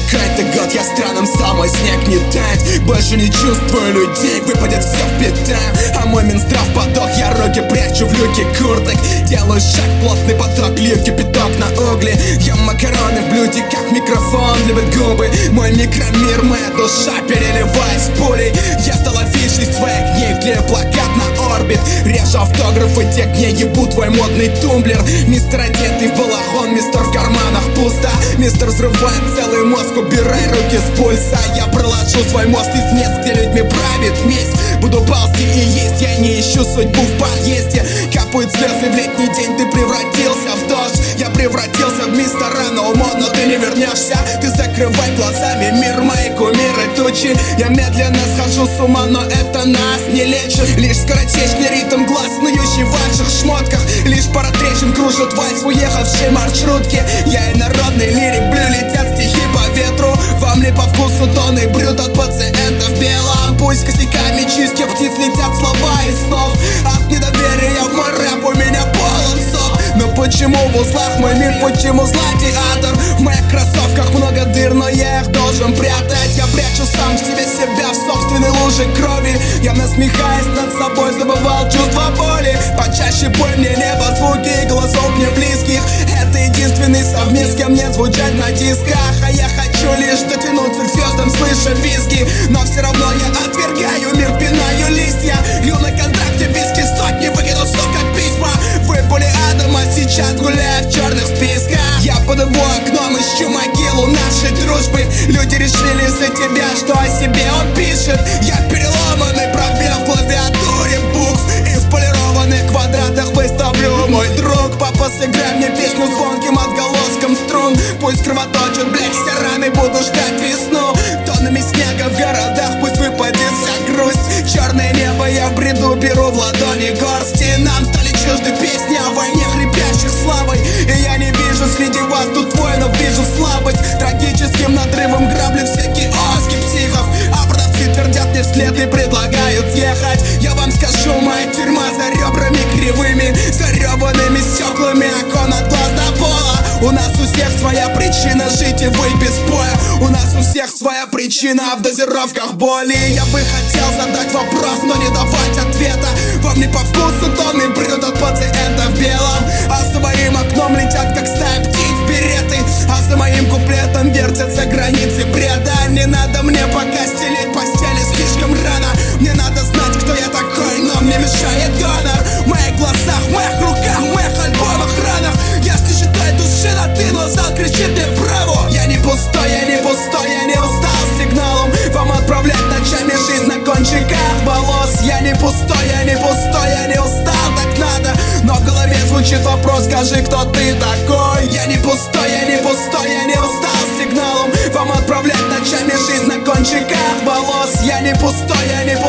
какой-то год, я странам самой снег не тает. Больше не чувствую людей, выпадет все в пятам. А мой Минздрав подох, я руки прячу в люки курток. Делаю шаг, плотный поток, лью кипяток на угли. Ем макароны в блюде, как микрофон любит губы. Мой микромир, моя душа, переливаясь пулей. Я стал афишей своих книг, клею плакат на орбит. Режу автографы тех, где ебу твой модный тумблер. Мистер одетый в балахон, мистер в карманах пусто. Мистер взрывает целый мозг, убирай руки с пульса. Я проложу свой мост из мест, где людьми правит месть. Буду ползти и есть, я не ищу судьбу в подъезде. Капают слезы в летний день, ты превратился в дождь. Я превратился в мистера Ноумо, но ты не вернешься. Ты закрывай глазами мир, мои кумиры тучи. Я медленно схожу с ума, но это нас не лечит. Лишь скоротечный ритм глаз, снующий в ваших шмотках. Лишь пара трещин кружит вальс в уехавшей маршрутке. Я и народный лирик, блю, летят стихи по ветру. Вам ли по вкусу тоны брют от пациента в белом? Пусть косяками чистки птиц летят слова из снов. От недоверия в мой рэп у меня полон сок. Но почему в узлах мой мир, почему златиатор? В моих кроссовках много дыр, но я их должен прятать. Я прячу сам в себе себя, в собственной луже крови. Я насмехаясь над собой забывал чувство боли. Почаще пой мне небо, звуки голосов мне близких. Это единственный совмест, с кем мне звучать на дисках. А я хочу лишь дотянуться к звездам, слыша визги. Но все равно я отвергаю мир, пинаю листья. Лью на контракте виски, сотни выкину, сука, письма. Вы пули адама, сейчас гуляю в черных списках. Я под его окном ищу могилу нашей дружбы. Люди решили за тебя, что о себе он пишет. Я переломанный пробел в клавиатуре букв. И в полированных квадратах выставлю мой друг. Папа, сыграй мне песню звонким отголоском струн. Пусть кровоточит, блядь, все раны, буду ждать весну. Тоннами снега в городах, пусть выпадет вся грусть. Черное небо я в бреду беру в ладони горсти. Нам стали чужды песни о войне, хрипящих славой. И я не вижу среди вас тут воинов, вижу слабость. Трагическим надрывом граблю все киоски психов. А продавцы твердят мне вслед и предлагают съехать. Я вам скажу, моя тюрьма за ребрами кривыми, заребанными стеклами окон от глаз до пола. У нас у всех своя причина жить и быть без боя. У нас у всех своя причина в дозировках боли. Я бы хотел задать вопрос, но не давать ответа. Вам не по вкусу тонны брют от пациента в белом. А за моим окном летят, как стая птиц, береты. А за моим куплетом вертятся границы бреда. Не надо мне пока стелить постели слишком рано. Мне надо знать, кто я такой, но мне мешает гонор. В моих глазах, в моих руках, в моих альбомах, ранах. Я не считаю души на ты, но зал кричит мне браво. Я не пустой, я не пустой, я не устал сигналом вам отправлять ночами жизнь на кончиках волос. Я не пустой, я не пустой, я не устал, так надо. Но в голове звучит вопрос, скажи, кто ты такой. Я не пустой, я не пустой, я не устал сигналом вам отправлять ночами жизнь на кончиках волос. Я не пустой, я не